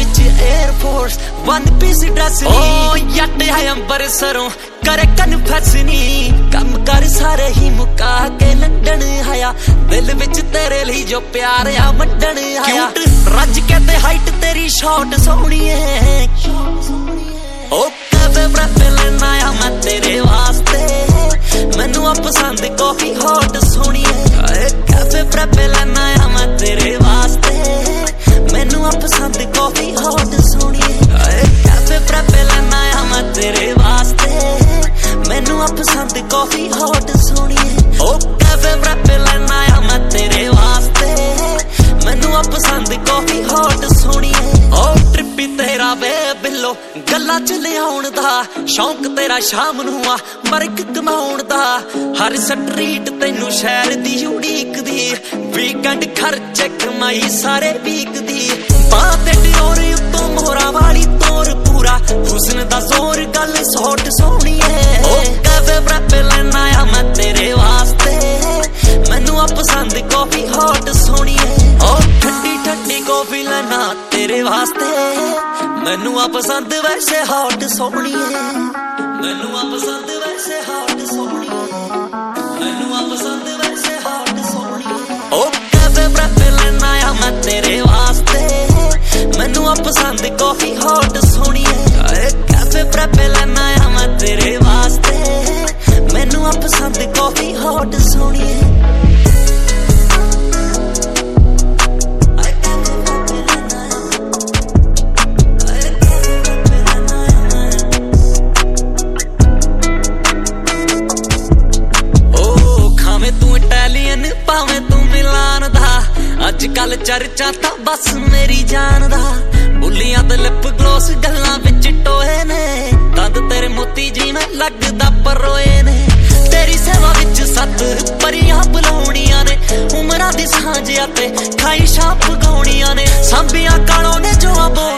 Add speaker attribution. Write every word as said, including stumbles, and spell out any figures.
Speaker 1: विच air force one piece dress नी ओ जट है अंबरसरों करे कन्फेस नी कम कर सारे ही मुका के लंडन आया दिल विच तेरे लिए जो प्यार आ मंडन आया रज के ते हाइट तेरी शॉट सोहनी है ओ कैफे ब्रेफे लेना आया मैं तेरे वास्ते मैनू आ पसंद कॉफी हॉट सोहनी है कैफे ब्रेफे लेना आया मैं तेरे वास्ते मैनू आ पसंद कॉफी हॉट सोहनी है कैफे ब्रेफे लेना आया मैं तेरे वास्ते मैनू आ पसंद कॉफी हॉट सोहनी है ओ कैफे ब्रेफे लेना आया मैं तेरे वास्ते मैनू आ पसंद कॉफी हॉट सोहनी है ओ ट्रिपी तेरा वे बिल्लो गल्ला च लियाउण दा शौक तेरा शाम नू आ मरक कमाउण दा हर स्ट्रीट तैनू शहर दी उड़ीक दी वीकेंड खर्चे कमाई सारे वीक दी बां ते डियोर उत्तों मोहरा वाली तोर पूरा हुस्न दा जोर गल सौट सोहनी है ओ कैफे ब्रेफे लेना आया मैं तेरे वास्ते मैनू आ पसंद कॉफी हॉट सोहनी है ओ ठंडी ठंडी कॉफी लेना तेरे वास्ते मैनू आ पसंद वैसे हॉट सोहनी है मैनू आ पसंद वैसे हॉट सोहनी है मैनू आ पसंद वैसे हॉट सोहनी है ओ कैफे ब्रेफे लेना आया मैं तेरे वास्ते मैनू आ पसंद कॉफी हॉट सोहनी है कैफे ब्रेफे लेना आया मैं तेरे वास्ते मैनू आ पसंद कॉफी हॉट सोहनी है अजकल चर्चा ता बस मेरी जान दा बुलियां ते लिप ग्लोस गल्लां विच टोए ने दंद तेरे मोती जी में लगदा परोए ने तेरी सेवा विच सत परियां बुलाउणियां ने उमरां दी सांझिया ते खाई छाप गाउणियां ने सांभियां कालों ने जो